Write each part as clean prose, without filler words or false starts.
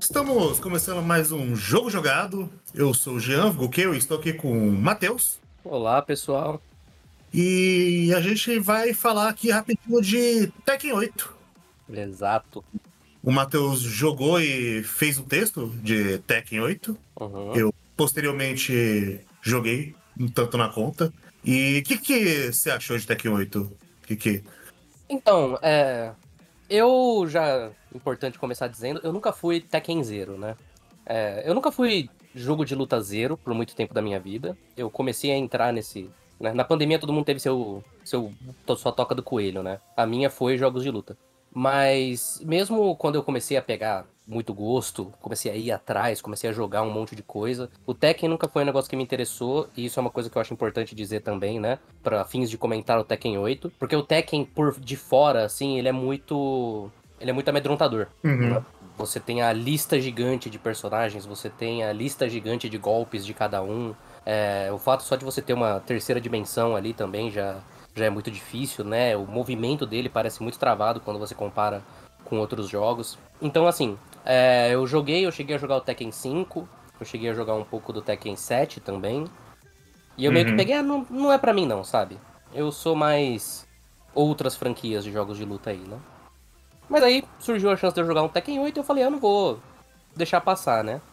Estamos começando mais um Jogo Jogado. Eu sou o Jean Guqueu e estou aqui com o Matheus. Olá, pessoal. E a gente vai falar aqui rapidinho de Tekken 8. Exato. O Matheus jogou e fez o texto de Tekken 8. Uhum. Eu, posteriormente, joguei um tanto na conta. E o que você achou de Tekken 8? Que... Então, eu já, importante começar dizendo, eu nunca fui Tekken Zero, né? Eu nunca fui jogo de luta zero por muito tempo da minha vida. Eu comecei a entrar nesse, né? Na pandemia todo mundo teve sua toca do coelho, né? A minha foi jogos de luta. Mas mesmo quando eu comecei a pegar muito gosto, comecei a ir atrás, comecei a jogar um monte de coisa, o Tekken nunca foi um negócio que me interessou, e isso é uma coisa que eu acho importante dizer também, né? Pra fins de comentar o Tekken 8, porque o Tekken por de fora, assim, ele é muito amedrontador. Uhum. Você tem a lista gigante de personagens, você tem a lista gigante de golpes de cada um. O fato só de você ter uma terceira dimensão ali também já é muito difícil, né? O movimento dele parece muito travado quando você compara com outros jogos. Então, assim, eu cheguei a jogar o Tekken 5, eu cheguei a jogar um pouco do Tekken 7 também. E eu meio que Uhum. peguei, não é pra mim não, sabe? Eu sou mais outras franquias de jogos de luta aí, né? Mas aí surgiu a chance de eu jogar um Tekken 8 e eu falei, eu não vou deixar passar, né?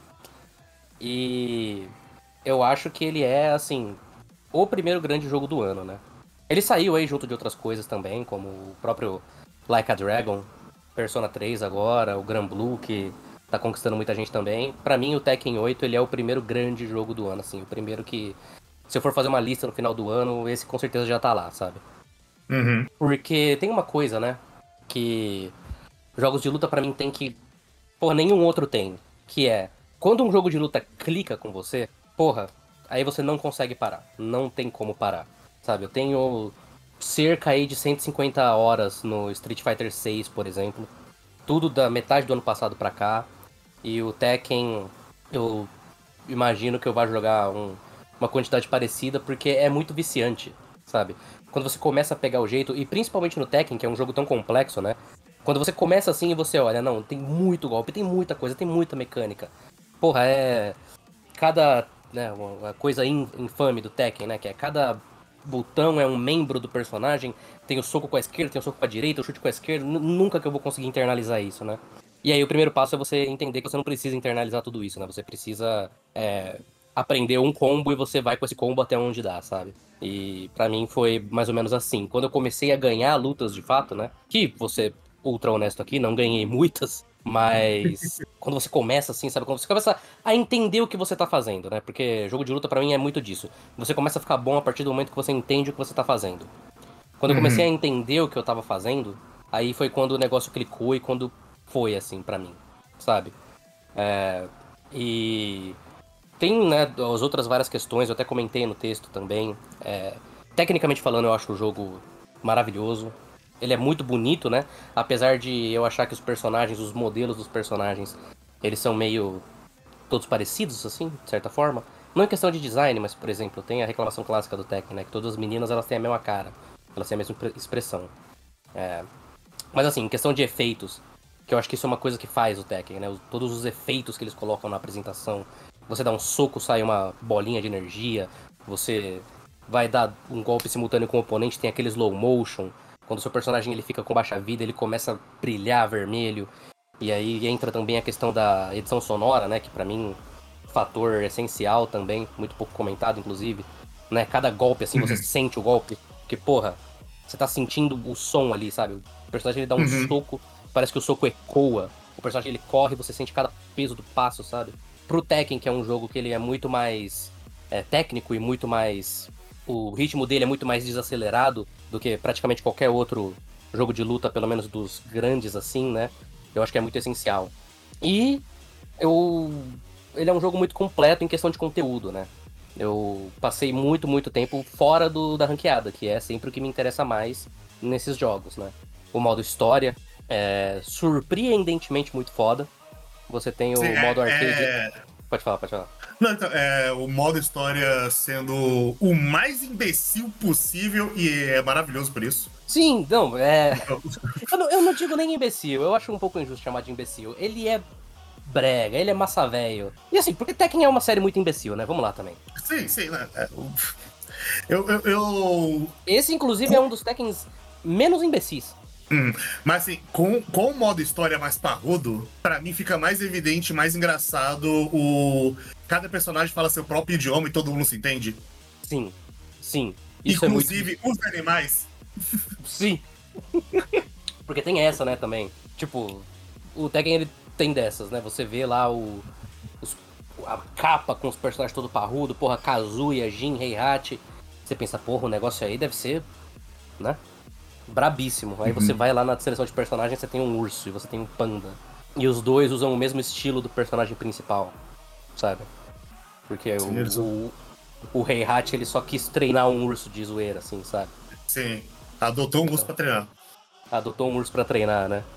E eu acho que ele é, assim, o primeiro grande jogo do ano, né? Ele saiu aí junto de outras coisas também, como o próprio Like a Dragon, Persona 3 agora, o Granblue, que tá conquistando muita gente também. Pra mim, o Tekken 8, ele é o primeiro grande jogo do ano, assim, o primeiro que, se eu for fazer uma lista no final do ano, esse com certeza já tá lá, sabe? Uhum. Porque tem uma coisa, né, que jogos de luta pra mim tem que, porra, nenhum outro tem, que é, quando um jogo de luta clica com você, porra, aí você não consegue parar, não tem como parar, sabe? Eu tenho cerca aí de 150 horas no Street Fighter 6, por exemplo, tudo da metade do ano passado pra cá, e o Tekken, eu imagino que eu vá jogar uma quantidade parecida, porque é muito viciante, sabe? Quando você começa a pegar o jeito, e principalmente no Tekken, que é um jogo tão complexo, né? Quando você começa assim e você olha, não, tem muito golpe, tem muita coisa, tem muita mecânica. Porra, cada, né, uma coisa infame do Tekken, né? Que é cada botão é um membro do personagem. Tem o soco com a esquerda, tem o soco com a direita, o chute com a esquerda. Nunca que eu vou conseguir internalizar isso, né? E aí o primeiro passo é você entender que você não precisa internalizar tudo isso, né? Você precisa aprender um combo e você vai com esse combo até onde dá, sabe? E pra mim foi mais ou menos assim. Quando eu comecei a ganhar lutas de fato, né? Que você ultra honesto aqui, não ganhei muitas, mas quando você começa assim, sabe? Quando você começa a entender o que você tá fazendo, né? Porque jogo de luta pra mim é muito disso. Você começa a ficar bom a partir do momento que você entende o que você tá fazendo. Quando eu comecei a Uhum. entender o que eu tava fazendo, aí foi quando o negócio clicou e quando foi assim pra mim, sabe? E tem, né, as outras várias questões, eu até comentei no texto também. Tecnicamente falando, eu acho o jogo maravilhoso. Ele é muito bonito, né? Apesar de eu achar que os personagens, os modelos dos personagens, eles são meio todos parecidos, assim, de certa forma. Não em questão de design, mas, por exemplo, tem a reclamação clássica do Tekken, né? Que todas as meninas, elas têm a mesma cara. Elas têm a mesma expressão. Mas, assim, em questão de efeitos, que eu acho que isso é uma coisa que faz o Tekken, né? Todos os efeitos que eles colocam na apresentação. Você dá um soco, sai uma bolinha de energia. Você vai dar um golpe simultâneo com o oponente, tem aquele slow motion. Quando o seu personagem ele fica com baixa vida, ele começa a brilhar vermelho. E aí entra também a questão da edição sonora, né? Que pra mim, fator essencial também, muito pouco comentado, inclusive. Né? Cada golpe, assim, você Uhum. sente o golpe. Porque, porra, você tá sentindo o som ali, sabe? O personagem ele dá um Uhum. soco, parece que o soco ecoa. O personagem ele corre, você sente cada peso do passo, sabe? Pro Tekken, que é um jogo que ele é muito mais técnico e muito mais. O ritmo dele é muito mais desacelerado do que praticamente qualquer outro jogo de luta, pelo menos dos grandes assim, né? Eu acho que é muito essencial. E eu. Ele é um jogo muito completo em questão de conteúdo, né? Eu passei muito tempo fora da ranqueada, que é sempre o que me interessa mais nesses jogos, né? O modo história é surpreendentemente muito foda. Você tem Sim, o modo arcade. Pode falar, pode falar. Não, então, o modo história sendo o mais imbecil possível e é maravilhoso por isso. Sim, não, Então, eu não digo nem imbecil, eu acho um pouco injusto chamar de imbecil. Ele é brega, ele é massa velho. E assim, porque Tekken é uma série muito imbecil, né? Vamos lá também. Sim, né? Eu... Esse, inclusive, é um dos Tekkens menos imbecis. Mas assim, com o modo história mais parrudo, pra mim fica mais evidente, mais engraçado cada personagem fala seu próprio idioma e todo mundo se entende. Sim, sim. Isso Inclusive é muito... os animais. Sim. Porque tem essa, né, também. Tipo, o Tekken, ele tem dessas, né? Você vê lá a capa com os personagens todo parrudo, porra, Kazuya, Jin, Heihachi. Você pensa, porra, o negócio aí deve ser, né? Brabíssimo. Aí você vai lá na seleção de personagens, você tem um urso e você tem um panda. E os dois usam o mesmo estilo do personagem principal, sabe? Porque Sim, o Heihachi, ele só quis treinar um urso de zoeira, assim, sabe? Sim, adotou um urso pra treinar. Adotou um urso pra treinar, né?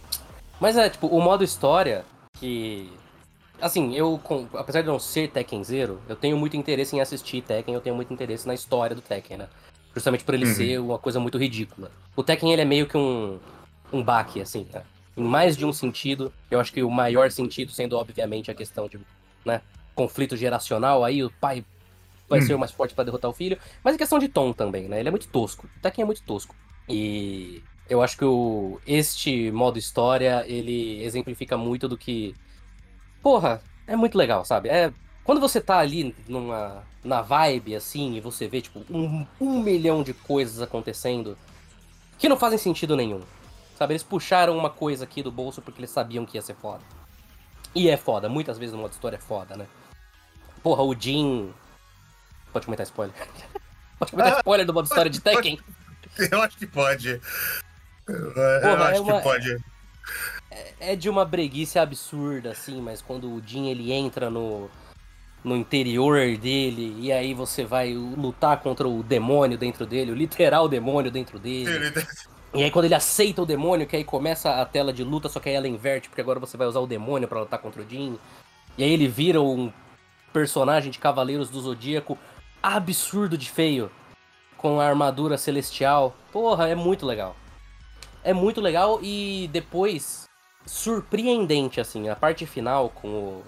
Mas é, tipo, o modo história, que... Assim, apesar de não ser Tekkenzeiro, eu tenho muito interesse em assistir Tekken, eu tenho muito interesse na história do Tekken, né? Justamente por ele ser uma coisa muito ridícula. O Tekken, ele é meio que um baque, assim, né? Em mais de um sentido. Eu acho que o maior sentido sendo, obviamente, a questão de, né, conflito geracional. Aí o pai vai ser o mais forte pra derrotar o filho. Mas em questão de tom também, né? Ele é muito tosco. O Tekken é muito tosco. E eu acho que este modo história, ele exemplifica muito do que... Porra, é muito legal, sabe? Quando você tá ali na vibe, assim, e você vê, tipo, um milhão de coisas acontecendo que não fazem sentido nenhum. Sabe? Eles puxaram uma coisa aqui do bolso porque eles sabiam que ia ser foda. E é foda, muitas vezes no modo história é foda, né? Porra, o Jin... Pode comentar spoiler. Pode comentar spoiler do modo história de Tekken? Eu acho que pode. Eu Porra, acho que pode. é de uma breguice absurda, assim, mas quando o Jin, ele entra no interior dele, e aí você vai lutar contra o demônio dentro dele, o literal demônio dentro dele. E aí quando ele aceita o demônio, que aí começa a tela de luta, só que aí ela inverte, porque agora você vai usar o demônio pra lutar contra o Jin. E aí ele vira um personagem de Cavaleiros do Zodíaco absurdo de feio, com a armadura celestial. Porra, é muito legal. É muito legal e depois, surpreendente, assim, a parte final com o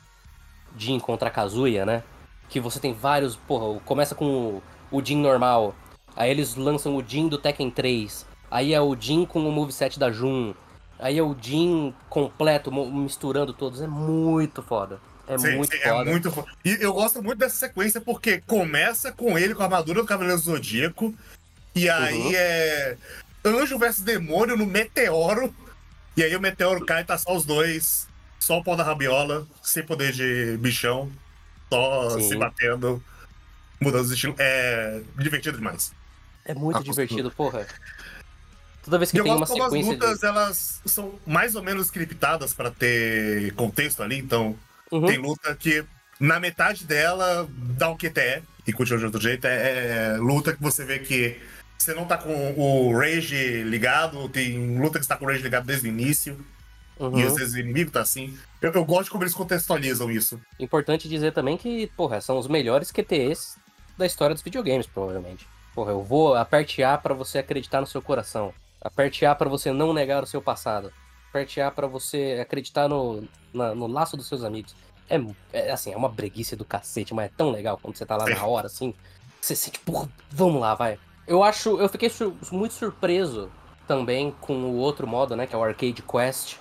Jin contra a Kazuya, né? Que você tem vários... Porra, começa com o Jin normal. Aí eles lançam o Jin do Tekken 3. Aí é o Jin com o moveset da Jun. Aí é o Jin completo, misturando todos. É muito foda. É muito É foda. muito foda. E eu gosto muito dessa sequência porque começa com ele com a armadura do Cavaleiro do Zodíaco. E aí é anjo versus demônio no meteoro. E aí o meteoro cai e tá só os dois. Só o pau da rabiola, sem poder de bichão. Só se Sim. batendo. Mudando os estilos. É divertido demais. É muito divertido, porra. Toda vez E que eu tem uma gosto como as sequência lutas, de... elas são mais ou menos scriptadas pra ter contexto ali. Então, tem Uhum. luta que na metade dela dá um QTE e continua de outro jeito. É luta que você vê que você não tá com o Rage ligado. Tem luta que você tá com o Rage ligado desde o início. E às Uhum. vezes o inimigo tá assim. Eu gosto de como eles contextualizam isso. Importante dizer também que, porra, são os melhores QTEs da história dos videogames, provavelmente. Porra, eu vou aperte A pra você acreditar no seu coração. Aperte A pra você não negar o seu passado. Aperte A pra você acreditar no laço dos seus amigos. Assim, é uma breguice do cacete, mas é tão legal quando você tá lá na hora, assim. Você sente, porra, vamos lá, vai. Eu fiquei muito surpreso também com o outro modo, né, que é o Arcade Quest,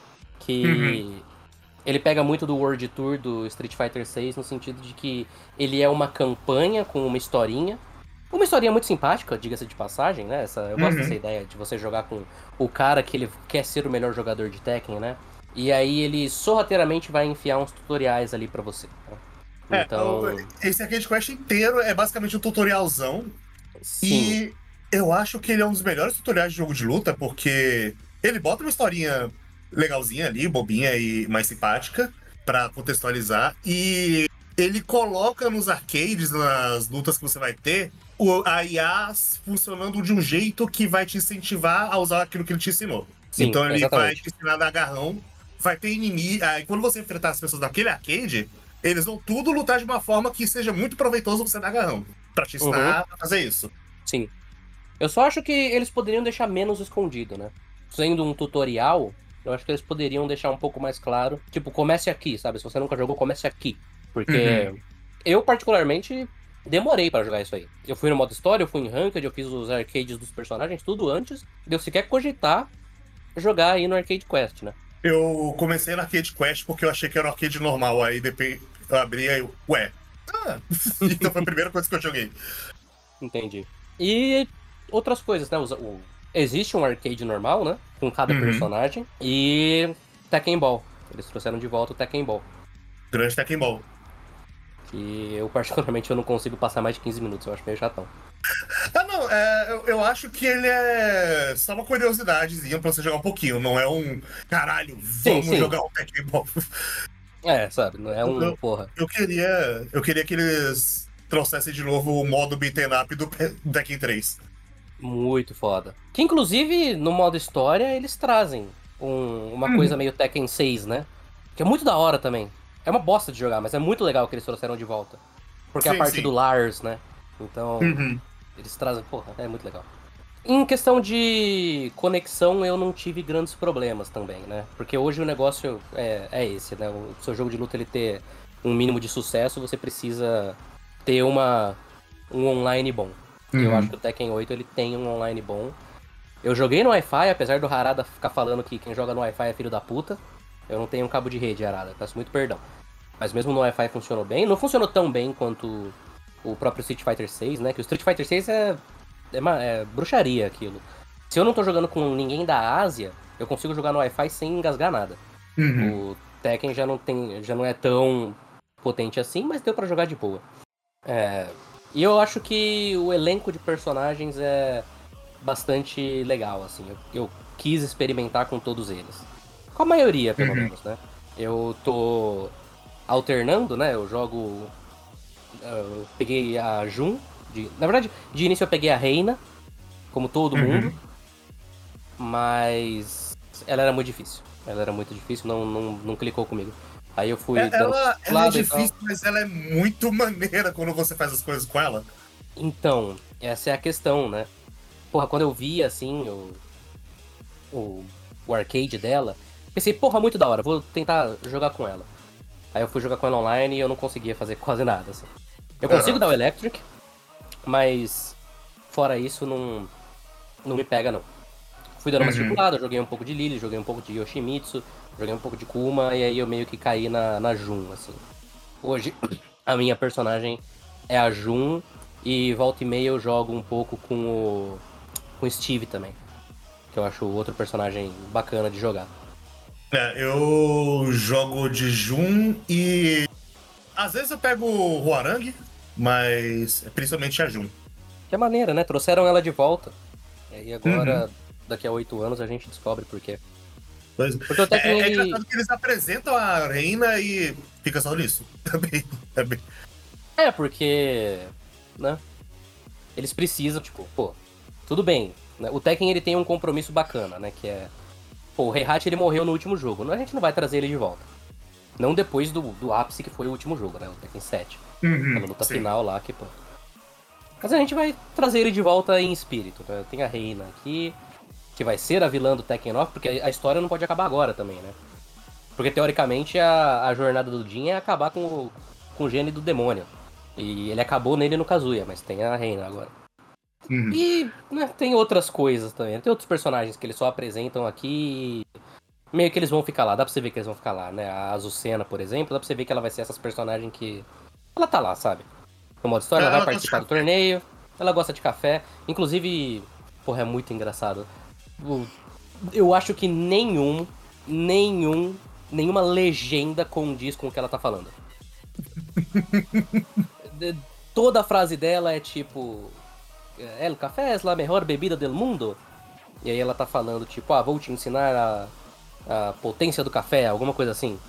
que ele pega muito do World Tour do Street Fighter 6 no sentido de que ele é uma campanha com uma historinha. Uma historinha muito simpática, diga-se de passagem, né? Eu gosto dessa ideia de você jogar com o cara que ele quer ser o melhor jogador de Tekken, né? E aí ele sorrateiramente vai enfiar uns tutoriais ali pra você. Né? Então, Esse Arcade Quest inteiro é basicamente um tutorialzão. sim. E eu acho que ele é um dos melhores tutoriais de jogo de luta, porque ele bota uma historinha legalzinha ali, bobinha e mais simpática, pra contextualizar. E ele coloca nos arcades, nas lutas que você vai ter, a IA funcionando de um jeito que vai te incentivar a usar aquilo que ele te ensinou. Sim, Então ele vai exatamente. te ensinar a dar agarrão, vai ter inimigo. Aí quando você enfrentar as pessoas daquele arcade, eles vão tudo lutar de uma forma que seja muito proveitoso você dar agarrão. Pra te Uhum, ensinar a fazer isso. sim. Eu só acho que eles poderiam deixar menos escondido, né? Sendo um tutorial, Eu acho que eles poderiam deixar um pouco mais claro. Tipo, comece aqui, sabe? Se você nunca jogou, comece aqui. Porque eu, particularmente, demorei pra jogar isso aí. Eu fui no modo história, eu fui em Ranked, eu fiz os arcades dos personagens, tudo antes de eu sequer cogitar jogar aí no Arcade Quest, né? Eu comecei no Arcade Quest porque eu achei que era um arcade normal. Aí depois eu abri e eu, ué. Ah. Então foi a primeira coisa que eu joguei. Entendi. E outras coisas, né? Existe um arcade normal, né? Com cada personagem. E Tekken Ball. Eles trouxeram de volta o Tekken Ball. Grande Tekken Ball. Que eu, particularmente, eu não consigo passar mais de 15 minutos. Eu acho meio chatão. Ah, não, eu acho que ele é só uma curiosidadezinha pra você jogar um pouquinho, não é um caralho, vamos Sim. jogar um Tekken Ball. É, sabe, não é um porra. Eu queria que eles trouxessem de novo o modo beat'em up do Tekken 3. Muito foda. Que inclusive, no modo história, eles trazem uma coisa meio Tekken 6, né? Que é muito da hora também. É uma bosta de jogar, mas é muito legal que eles trouxeram de volta. Porque é a Sim, parte sim. do Lars, né? Então, eles trazem. Porra, é muito legal. Em questão de conexão, eu não tive grandes problemas também, né? Porque hoje o negócio é esse, né? O seu jogo de luta ele ter um mínimo de sucesso, você precisa ter um online bom. E eu acho que o Tekken 8 ele tem um online bom. Eu joguei no Wi-Fi, apesar do Harada ficar falando que quem joga no Wi-Fi é filho da puta. Eu não tenho um cabo de rede, Harada, peço muito perdão. Mas mesmo no Wi-Fi funcionou bem. Não funcionou tão bem quanto o próprio Street Fighter 6, né? Que o Street Fighter 6 é bruxaria aquilo. Se eu não tô jogando com ninguém da Ásia, eu consigo jogar no Wi-Fi sem engasgar nada. O Tekken já não é tão potente assim, mas deu pra jogar de boa. E eu acho que o elenco de personagens é bastante legal, assim. Eu quis experimentar com todos eles. Com a maioria, pelo menos, né? Eu tô alternando, né? Eu jogo. Eu peguei a Jun. Na verdade, de início eu peguei a Reina, como todo mundo. Mas ela era muito difícil. Ela era muito difícil, não clicou comigo. Aí eu fui. Ela é difícil, mas ela é muito maneira quando você faz as coisas com ela. Então, essa é a questão, né? Porra, quando eu vi, assim, o arcade dela, pensei, porra, muito da hora, vou tentar jogar com ela. Aí eu fui jogar com ela online e eu não conseguia fazer quase nada, assim. Eu consigo dar o Electric, mas fora isso, não me pega, não. Fui dando uma circulada, joguei um pouco de Lily, joguei um pouco de Yoshimitsu, joguei um pouco de Kuma, e aí eu meio que caí na Jun, assim. Hoje, a minha personagem é a Jun, e volta e meia eu jogo um pouco com o Steve também. Que eu acho outro personagem bacana de jogar. Eu jogo de Jun e às vezes eu pego o Hwoarang, mas principalmente a Jun. Que é maneira, né? Trouxeram ela de volta. E agora, daqui a 8 anos, a gente descobre por quê. Porque o Tekken, É engraçado que eles apresentam a Reina e fica só nisso. Também. porque... né? Eles precisam, tipo, pô, tudo bem. Né? O Tekken, ele tem um compromisso bacana, né? Que é... Pô, o Heihachi, ele morreu no último jogo. A gente não vai trazer ele de volta. Não depois do ápice que foi o último jogo, né? O Tekken 7. Aquela luta final lá, que, pô... Mas a gente vai trazer ele de volta em espírito, né? Tem a Reina aqui, que vai ser a vilã do Tekken 9, porque a história não pode acabar agora também, né? Porque, teoricamente, a jornada do Jin é acabar com o gene do demônio. E ele acabou nele no Kazuya, mas tem a Reina agora. E né, tem outras coisas também. Tem outros personagens que eles só apresentam aqui e meio que eles vão ficar lá. Dá pra você ver que eles vão ficar lá, né? A Azucena, por exemplo, dá pra você ver que ela vai ser essas personagens que... Ela tá lá, sabe? No modo história, ela vai participar do torneio, ela gosta de café. Inclusive, porra, é muito engraçado. Eu acho que nenhuma legenda condiz com o que ela tá falando. Toda a frase dela é tipo... El café é a melhor bebida del mundo. E aí ela tá falando tipo, vou te ensinar a potência do café, alguma coisa assim.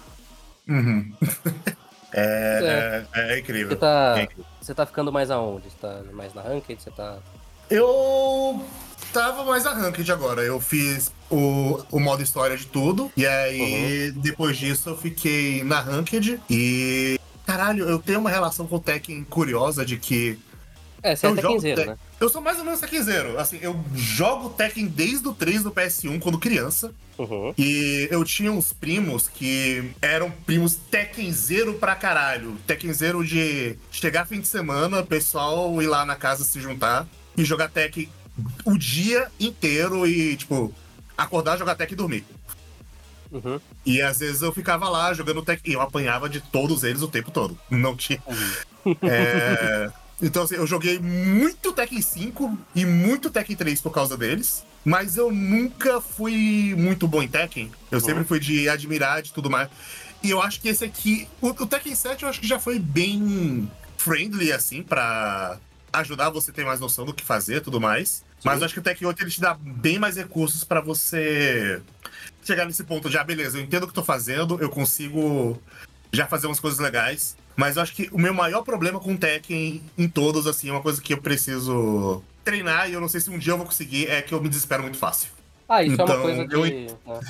É incrível. Você tá ficando mais aonde? Você tá mais na Ranked? Você tá... Eu tava mais na Ranked agora. Eu fiz o modo história de tudo. E aí, depois disso, eu fiquei na Ranked. E, caralho, eu tenho uma relação com o Tekken curiosa de que É, você é Eu jogo Tekkenzeiro, Tekken. né? Eu sou mais ou menos Tekkenzeiro. Assim, eu jogo Tekken desde o 3 do PS1, quando criança. Uhum. E eu tinha uns primos que eram primos Tekkenzeiro pra caralho. Tekkenzeiro de chegar fim de semana, pessoal ir lá na casa se juntar e jogar Tekken o dia inteiro e, tipo, acordar, jogar Tekken e dormir. Uhum. E às vezes eu ficava lá jogando Tekken e eu apanhava de todos eles o tempo todo. Não tinha. Uhum. Então, assim, eu joguei muito Tekken 5 e muito Tekken 3 por causa deles, mas eu nunca fui muito bom em Tekken. Eu sempre Uhum. fui de admirar de tudo mais. E eu acho que esse aqui, o Tekken 7, eu acho que já foi bem friendly, assim, pra ajudar você a ter mais noção do que fazer e tudo mais. Mas Sim. eu acho que o Tekken 8 ele te dá bem mais recursos pra você chegar nesse ponto de, beleza, eu entendo o que tô fazendo, eu consigo já fazer umas coisas legais. Mas eu acho que o meu maior problema com o Tekken em todos, assim, é uma coisa que eu preciso treinar e eu não sei se um dia eu vou conseguir, é que eu me desespero muito fácil. Ah, isso é uma Então, coisa que. Né?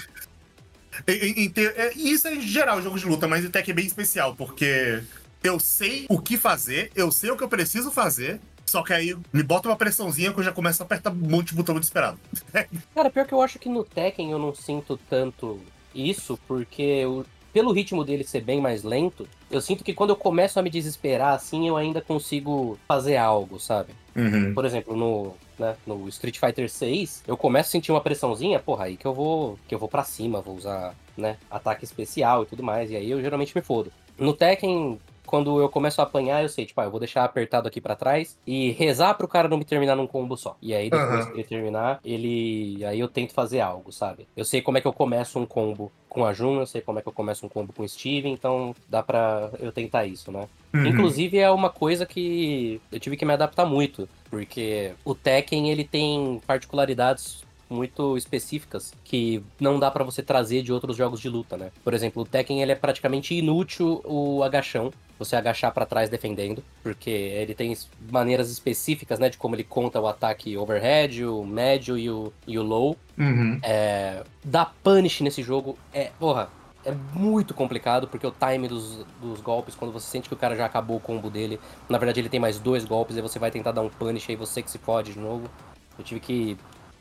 Isso é em geral, jogo de luta, mas o Tekken é bem especial, porque eu sei o que fazer, eu sei o que eu preciso fazer, só que aí me bota uma pressãozinha que eu já começo a apertar um monte de botão desesperado. Cara, pior que eu acho que no Tekken eu não sinto tanto isso, porque pelo ritmo dele ser bem mais lento, eu sinto que quando eu começo a me desesperar assim, eu ainda consigo fazer algo, sabe? Uhum. Por exemplo, no Street Fighter 6, eu começo a sentir uma pressãozinha, porra, aí que eu vou pra cima, vou usar, né, ataque especial e tudo mais, e aí eu geralmente me fodo. No Tekken, quando eu começo a apanhar, eu sei, tipo, eu vou deixar apertado aqui pra trás e rezar pro cara não me terminar num combo só. E aí depois que Aham. ele terminar, aí eu tento fazer algo, sabe? Eu sei como é que eu começo um combo com a Jun, eu sei como é que eu começo um combo com o Steven, então dá pra eu tentar isso, né? Uhum. Inclusive é uma coisa que eu tive que me adaptar muito, porque o Tekken ele tem particularidades muito específicas que não dá pra você trazer de outros jogos de luta, né? Por exemplo, o Tekken ele é praticamente inútil o agachão, você agachar pra trás defendendo, porque ele tem maneiras específicas, né, de como ele conta o ataque overhead, o médio e o low. Uhum. Dar punish nesse jogo é muito complicado, porque o time dos golpes, quando você sente que o cara já acabou o combo dele, na verdade ele tem mais 2 golpes, aí você vai tentar dar um punish, aí você que se fode de novo. Eu tive que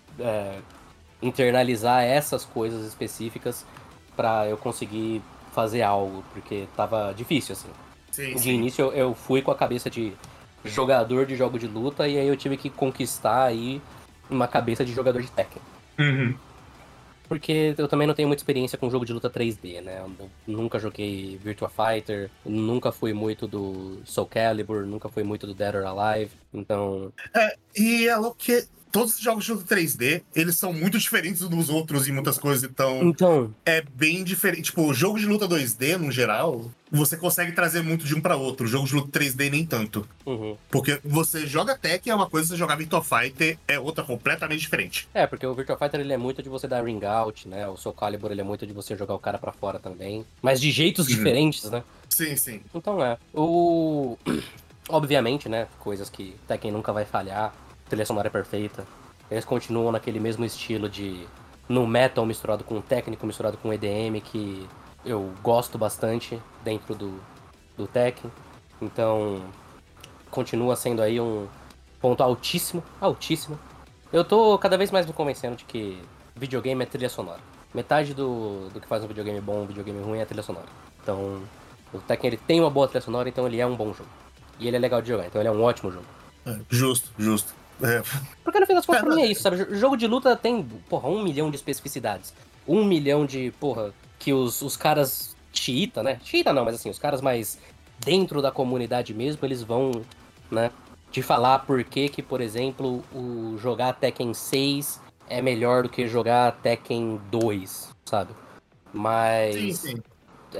internalizar essas coisas específicas pra eu conseguir fazer algo, porque tava difícil, assim. Sim, De sim. início eu fui com a cabeça de jogador de jogo de luta, e aí eu tive que conquistar aí uma cabeça de jogador de Tekken. Uhum. Porque eu também não tenho muita experiência com jogo de luta 3D, né? Eu nunca joguei Virtua Fighter, nunca fui muito do Soul Calibur, nunca fui muito do Dead or Alive, então... E é louco que todos os jogos de luta 3D, eles são muito diferentes uns dos outros em muitas coisas, então Então, é bem diferente. Tipo, o jogo de luta 2D, no geral, você consegue trazer muito de um pra outro. O jogo de luta 3D nem tanto. uhum. Porque você joga Tekken é uma coisa, você jogar Virtua Fighter é outra completamente diferente. Porque o Virtua Fighter ele é muito de você dar ring out, né? O Soul Calibur ele é muito de você jogar o cara pra fora também, mas de jeitos Uhum. diferentes, né? Sim, sim. Então obviamente, né? Coisas que Tekken nunca vai falhar, a trilha sonora é perfeita. Eles continuam naquele mesmo estilo de no metal misturado com técnico, misturado com EDM, que eu gosto bastante dentro do Tekken. Então, continua sendo aí um ponto altíssimo, altíssimo. Eu tô cada vez mais me convencendo de que videogame é trilha sonora. Metade do que faz um videogame bom, um videogame ruim é a trilha sonora. Então, o Tekken ele tem uma boa trilha sonora, então ele é um bom jogo. E ele é legal de jogar, então ele é um ótimo jogo. Justo, justo. É. Porque no fim das contas, pra Não, mim é isso, sabe? Jogo de luta tem, porra, 1 milhão de especificidades. 1 milhão de, porra, que os caras xiita, né? Xiita não, mas assim, os caras mais dentro da comunidade mesmo, eles vão, né, te falar por que, por exemplo, o jogar Tekken 6 é melhor do que jogar Tekken 2, sabe? sim, Mas sim.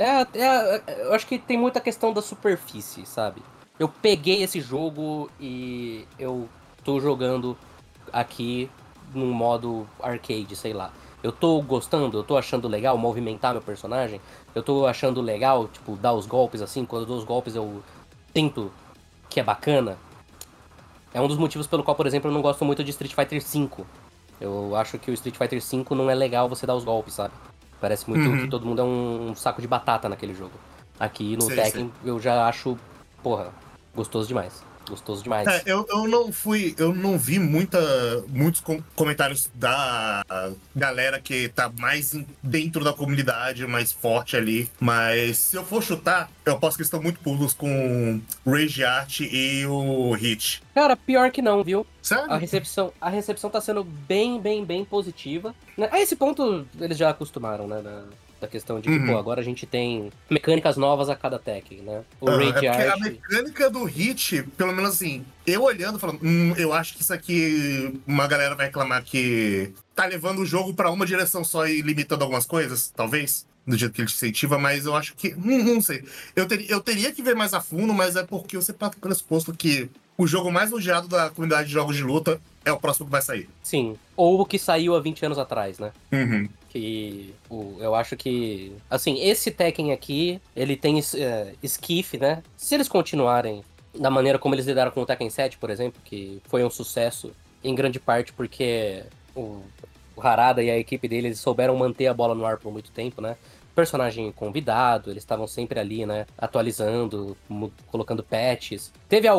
eu acho que tem muita questão da superfície, sabe? Eu peguei esse jogo e eu tô jogando aqui num modo arcade, sei lá. Eu tô gostando, eu tô achando legal movimentar meu personagem. Eu tô achando legal, tipo, dar os golpes assim. Quando eu dou os golpes eu sinto que é bacana. É um dos motivos pelo qual, por exemplo, eu não gosto muito de Street Fighter V. Eu acho que o Street Fighter V não é legal você dar os golpes, sabe? Parece muito que Uhum. todo mundo é um saco de batata naquele jogo. Aqui no Sei, sei. Tekken eu já acho, porra, gostoso demais. Gostoso demais. Eu não vi muitos comentários da galera que tá mais dentro da comunidade, mais forte ali. Mas se eu for chutar, eu aposto que eles estão muito pulos com o Rage Art e o Hit. Cara, pior que não, viu? Sério? A recepção tá sendo bem, bem, bem positiva. Né? A esse ponto, eles já acostumaram, né? Da questão de que, pô, Uhum. agora a gente tem mecânicas novas a cada tech, né? O É Rage porque a Art. mecânica do Hit, pelo menos assim, eu olhando, falando, eu acho que isso aqui, uma galera vai reclamar que tá levando o jogo pra uma direção só e limitando algumas coisas, talvez, do jeito que ele te incentiva, mas eu acho que, não sei. Eu teria que ver mais a fundo, mas é porque você parte do pressuposto que o jogo mais odiado da comunidade de jogos de luta é o próximo que vai sair. Sim. Ou o que saiu há 20 anos atrás, né? Uhum. Eu acho que, assim, esse Tekken aqui, ele tem esquife, né? Se eles continuarem da maneira como eles lidaram com o Tekken 7, por exemplo, que foi um sucesso em grande parte porque o Harada e a equipe dele eles souberam manter a bola no ar por muito tempo, né? Personagem convidado, eles estavam sempre ali, né? Atualizando, colocando patches. Teve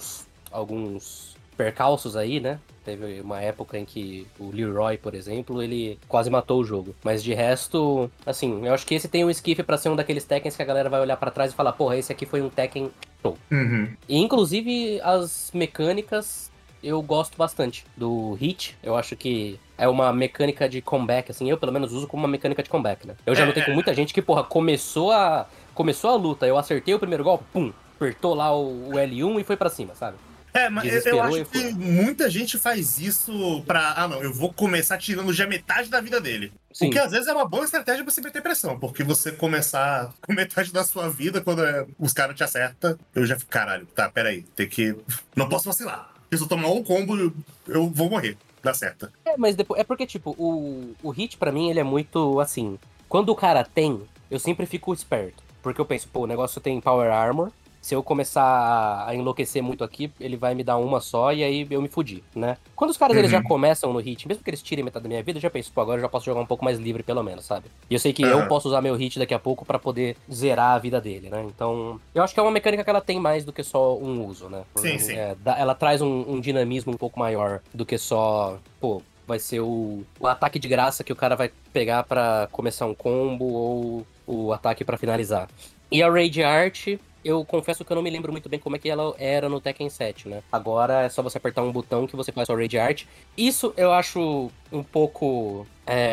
alguns percalços aí, né? Teve uma época em que o Leroy, por exemplo, ele quase matou o jogo. Mas de resto, assim, eu acho que esse tem um esquife pra ser um daqueles Tekkens que a galera vai olhar pra trás e falar, porra, esse aqui foi um Tekken show. Uhum. E inclusive as mecânicas eu gosto bastante do Hit. Eu acho que é uma mecânica de comeback, assim, eu pelo menos uso como uma mecânica de comeback, né? Eu já notei com muita gente que, porra, começou a luta, eu acertei o primeiro golpe, pum, apertou lá o L1 e foi pra cima, sabe? Mas eu Desesperou acho e que foi. muita gente faz isso pra. Ah, não, eu vou começar tirando já metade da vida dele. O que Sim. às vezes é uma boa estratégia pra você meter pressão, porque você começar com metade da sua vida quando os caras te acertam, eu já fico, caralho, tá, peraí, tem que. Não posso vacilar. Se eu tomar um combo, eu vou morrer. Dá certo. Mas depois, é porque, tipo, o Hit pra mim, ele é muito assim. Quando o cara tem, eu sempre fico esperto. Porque eu penso, pô, o negócio tem Power Armor. Se eu começar a enlouquecer muito aqui, ele vai me dar uma só e aí eu me fudi, né? Quando os caras eles já Uhum. começam no hit, mesmo que eles tirem metade da minha vida, eu já penso, pô, agora eu já posso jogar um pouco mais livre pelo menos, sabe? E eu sei que eu Aham. posso usar meu hit daqui a pouco pra poder zerar a vida dele, né? Então, eu acho que é uma mecânica que ela tem mais do que só um uso, né? Sim, sim. Ela traz um dinamismo um pouco maior do que só, pô, vai ser o ataque de graça que o cara vai pegar pra começar um combo ou o ataque pra finalizar. E a Rage Art, eu confesso que eu não me lembro muito bem como é que ela era no Tekken 7, né? Agora é só você apertar um botão que você faz sua Rage Art. Isso eu acho um pouco.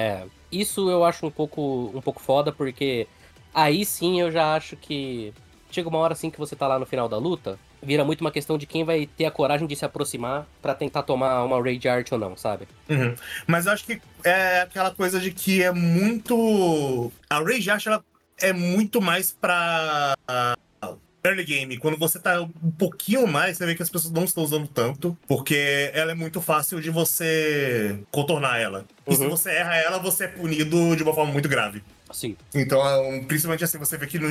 Isso eu acho um pouco foda, porque aí sim eu já acho que. Chega uma hora assim que você tá lá no final da luta, vira muito uma questão de quem vai ter a coragem de se aproximar pra tentar tomar uma Rage Art ou não, sabe? Uhum. Mas eu acho que é aquela coisa de que é muito. A Rage Art, ela é muito mais pra early game. Quando você tá um pouquinho mais, você vê que as pessoas não estão usando tanto, porque ela é muito fácil de você contornar ela. E se Uhum, você erra ela, você é punido de uma forma muito grave. sim. Então, principalmente assim, você vê que.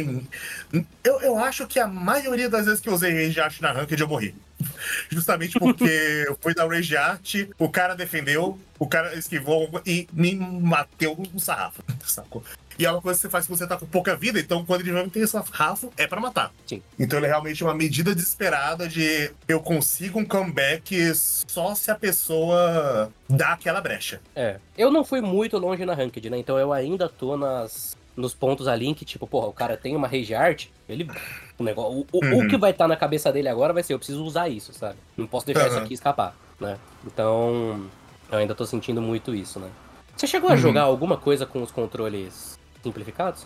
Eu acho que a maioria das vezes que eu usei Rage Art na Ranked eu morri. Justamente porque eu fui da Rage Art, o cara defendeu, o cara esquivou e me bateu no sarrafo. Sacou? E é uma coisa que você faz quando você tá com pouca vida, então quando ele não tem esse sarrafo, é pra matar. Sim. Então ele é realmente uma medida desesperada de eu consigo um comeback só se a pessoa dá aquela brecha. Eu não fui muito longe na Ranked, né? Então eu ainda tô nos pontos ali em que, tipo, porra, o cara tem uma Rage Art, ele. O, negócio, o que Uhum. vai estar na cabeça dele agora vai ser, eu preciso usar isso, sabe? Não posso deixar isso Aham. aqui escapar, né? Então, eu ainda tô sentindo muito isso, né? Você chegou a jogar Uhum. alguma coisa com os controles simplificados?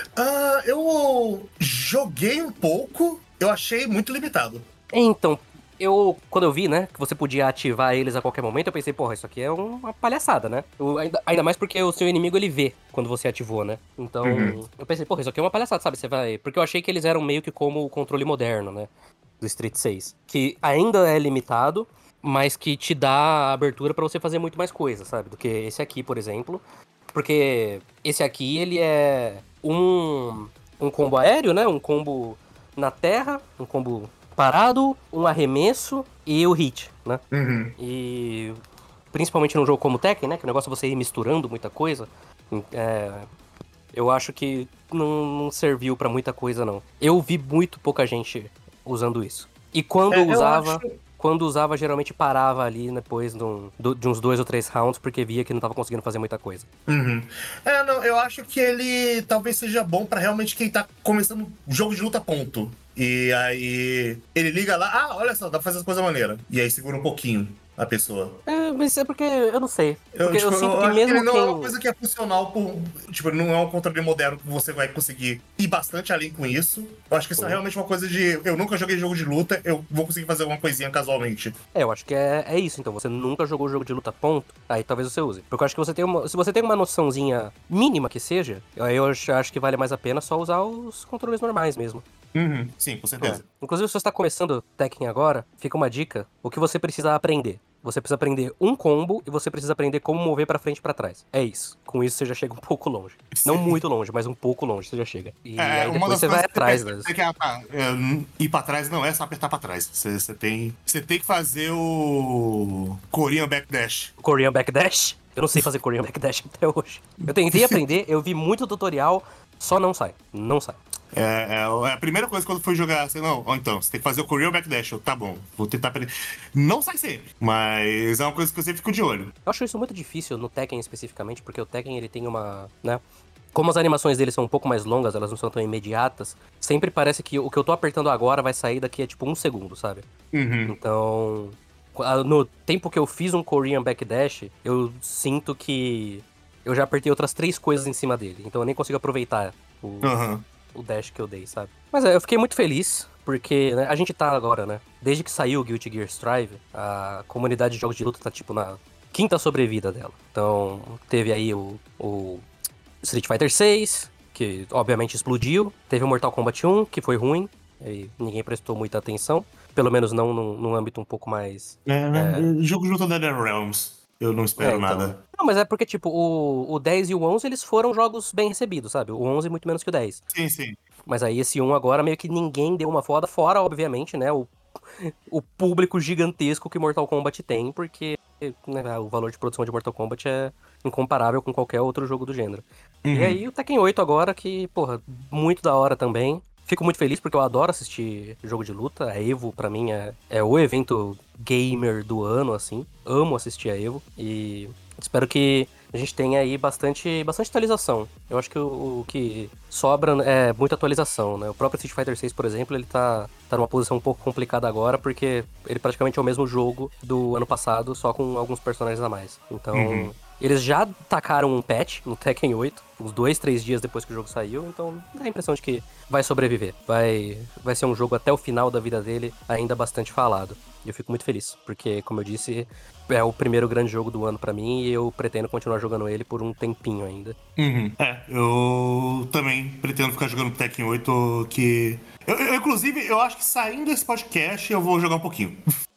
Eu joguei um pouco, eu achei muito limitado. Então, quando eu vi, né, que você podia ativar eles a qualquer momento, eu pensei, porra, isso aqui é uma palhaçada, né? Ainda mais porque o seu inimigo, ele vê quando você ativou, né? Uhum. Então, eu pensei, porra, isso aqui é uma palhaçada, sabe? Você vai. Porque eu achei que eles eram meio que como o controle moderno, né? Do Street 6. Que ainda é limitado, mas que te dá a abertura pra você fazer muito mais coisa, sabe? Do que esse aqui, por exemplo. Porque esse aqui, ele é um combo aéreo, né? Um combo na terra, um combo parado, um arremesso e o hit, né? Uhum. E principalmente num jogo como o Tekken, né? Que o negócio é você ir misturando muita coisa. é, eu acho que não serviu pra muita coisa, não. Eu vi muito pouca gente usando isso. E quando eu usava, acho- quando usava, geralmente parava ali depois de uns 2 ou 3 rounds, porque via que não tava conseguindo fazer muita coisa. Uhum. Não, eu acho que ele talvez seja bom pra realmente quem tá começando um jogo de luta, ponto. E aí ele liga lá, olha só, dá pra fazer as coisas maneiras. E aí segura um pouquinho a pessoa. Mas é porque, eu não sei. Porque eu Tipo, sinto eu que acho que ele mesmo não é uma quem... coisa que é funcional por. Tipo, não é um controle moderno que você vai conseguir ir bastante além com isso. Eu acho que isso é realmente uma coisa de. Eu nunca joguei jogo de luta, eu vou conseguir fazer alguma coisinha casualmente. Eu acho que é isso, então. Você nunca jogou jogo de luta, ponto. Aí talvez você use. Porque eu acho que se você tem uma noçãozinha mínima que seja, aí eu acho que vale mais a pena só usar os controles normais mesmo. Uhum, sim, com certeza. Inclusive, se você está começando Tekken agora, fica uma dica: o que você precisa aprender. Você precisa aprender um combo e você precisa aprender como mover pra frente e pra trás. É isso. Com isso você já chega um pouco longe. Não muito longe, mas um pouco longe você já chega. E aí Uma depois das você vai coisas que atrás você das... pensa é que ir pra trás não é só apertar pra trás. Você tem que fazer o Korean Backdash. Korean Backdash. Eu não sei fazer Korean Backdash até hoje. Eu tentei aprender, eu vi muito tutorial, só não sai. Não sai. É a primeira coisa quando foi jogar, assim, não, então, você tem que fazer o Korean Backdash. Tá bom, vou tentar aprender. Não sai sempre, mas é uma coisa que eu sempre fico de olho. Eu acho isso muito difícil no Tekken especificamente, porque o Tekken ele tem uma, né? Como as animações dele são um pouco mais longas, elas não são tão imediatas, sempre parece que o que eu tô apertando agora vai sair daqui a tipo 1 segundo, sabe? Uhum. Então, no tempo que eu fiz um Korean Backdash, eu sinto que eu já apertei outras 3 coisas em cima dele. Então eu nem consigo aproveitar o dash que eu dei, sabe? Mas eu fiquei muito feliz, porque né, a gente tá agora, né? Desde que saiu o Guilty Gear Strive, a comunidade de jogos de luta tá tipo na 5ª sobrevida dela. Então, teve aí o Street Fighter 6, que obviamente explodiu. Teve o Mortal Kombat 1, que foi ruim, e ninguém prestou muita atenção. Pelo menos não num âmbito um pouco mais... Jogo junto da NetherRealms. Eu não espero então. nada. Não, mas é porque, tipo, o 10 e o 11, eles foram jogos bem recebidos, sabe? O 11 muito menos que o 10. Sim, sim. Mas aí esse 1 agora meio que ninguém deu uma foda, fora, obviamente, né? O público gigantesco que Mortal Kombat tem, porque né, o valor de produção de Mortal Kombat é incomparável com qualquer outro jogo do gênero. E aí o Tekken 8 agora, que, porra, muito da hora também. Fico muito feliz porque eu adoro assistir jogo de luta. A EVO, pra mim, é o evento gamer do ano, assim. Amo assistir a EVO. E espero que a gente tenha aí bastante atualização. Eu acho que o que sobra é muita atualização, né? O próprio Street Fighter 6, por exemplo, ele tá numa posição um pouco complicada agora, porque ele praticamente é o mesmo jogo do ano passado, só com alguns personagens a mais. Então... Eles já tacaram um patch no Tekken 8, uns 2, 3 dias depois que o jogo saiu, então dá a impressão de que vai sobreviver. Vai ser um jogo até o final da vida dele ainda bastante falado. E eu fico muito feliz, porque, como eu disse, é o primeiro grande jogo do ano pra mim e eu pretendo continuar jogando ele por um tempinho ainda. Eu também pretendo ficar jogando Tekken 8, que... Inclusive, eu acho que saindo desse podcast, eu vou jogar um pouquinho.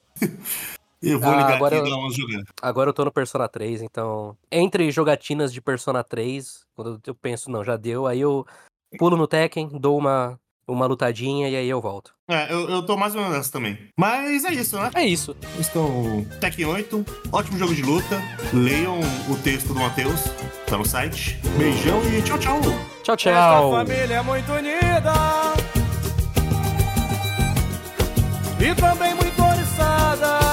Eu vou ligar aqui e dar uma jogada. Agora eu tô no Persona 3, então... Entre jogatinas de Persona 3, quando eu penso, não, já deu, aí eu pulo no Tekken, dou uma lutadinha e aí eu volto. Eu tô mais ou menos nessa também. Mas é isso, né? É isso. Então, Tekken 8, ótimo jogo de luta. Leiam o texto do Matheus, tá no site. Beijão e tchau, tchau. Tchau, tchau. Esta família é muito unida e também muito oriçada.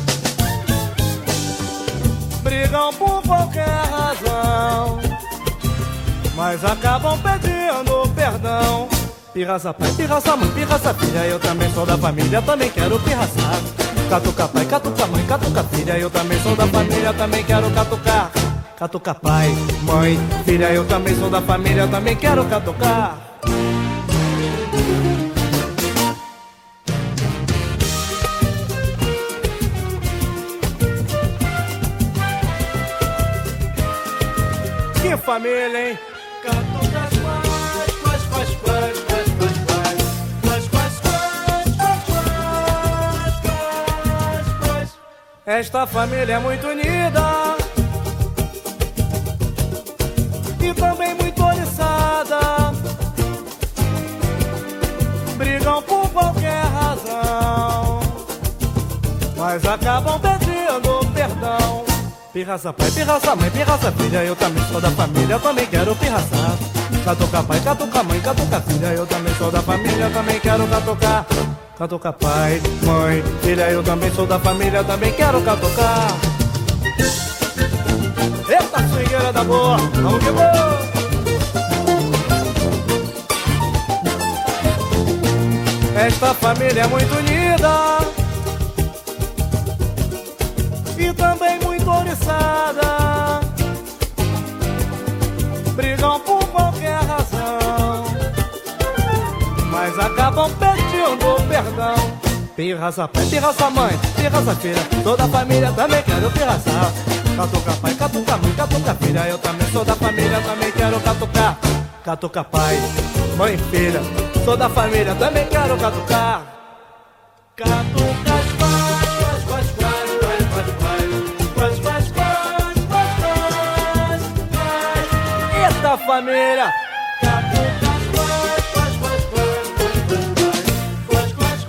Brigam por qualquer razão, mas acabam pedindo perdão. Pirraça pai, pirraça mãe, pirraça filha, eu também sou da família, também quero pirraçar. Catuca pai, catuca mãe, catuca filha, eu também sou da família, também quero catucar. Catuca pai, mãe, filha, eu também sou da família, também quero catucar. Que família, hein? Catuca Esta família é muito unida e também muito oriçada. Brigam por qualquer razão, mas acabam pedindo perdão. Pirraça pai, pirraça mãe, pirraça filha, eu também sou da família, também quero pirraçar. Catuca pai, catuca mãe, catuca filha, eu também sou da família, também quero catucar. catuca pai, mãe, filha, eu também sou da família, também quero catucar. Eita, swingueira da boa, vamos que vamos. Esta família é muito unida e também muito oriçada. Brigam por qualquer razão, mas acabam pedindo perdão. Pirraça pai, pirraça mãe, pirraça filha, toda a família também quero pirraçar. Catuca pai, catuca mãe, catuca filha, eu também sou da família, também quero catucar. Catuca pai, mãe, filha, sou da família, também quero catucar. Catuca as quais, quais, quais, quais, quais, quais, quais, quais, quais, quais, quais. Eita família! Catuca as quais, quais, quais, quais, quais, quais,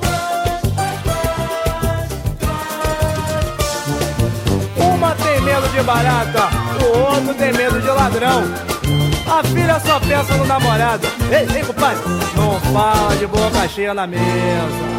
quais, quais. Uma tem medo de barata, o outro tem medo de ladrão. A filha só pensa no namorado. Ei, ei, compadre, não fala de boca cheia na mesa.